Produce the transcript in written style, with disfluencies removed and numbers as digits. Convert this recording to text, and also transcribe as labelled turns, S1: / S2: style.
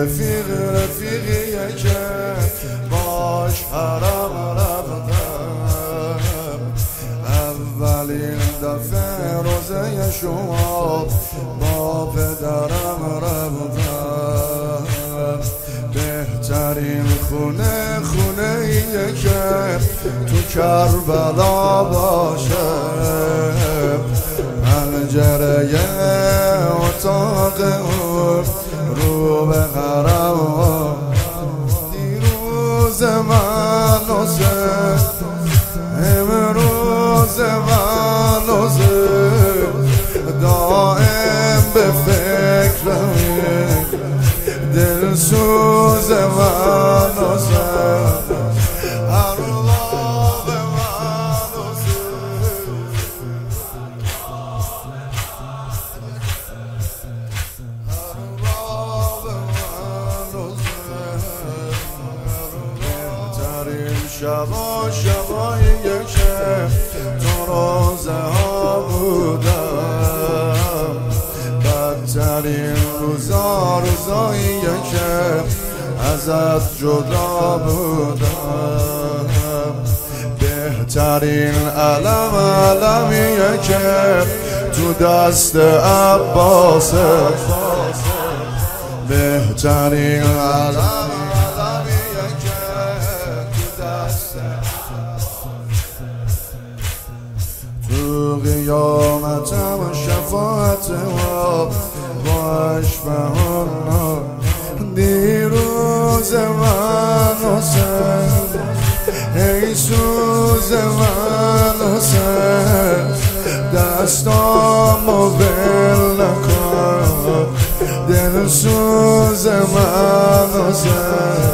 S1: رفیقیه که باش حرم رفتم، اولین دفعه روزه شما با پدرم رفتم. بهترین خونه ایه که تو کربلا باشه، پنجره اتاق رو به حرم. دیروز من امروز من دائم به فکرمی، دل سوز من ارواح شباییه که تو روزه ها بودم، بدترین روزاییه که ازت جدا بودم. بهترین علمیه که تو دست عباسه، بهترین تو قیامتم شفاعت و اشبهان. دیروز من ای سوز من دستامو بل نکن، دل سوز من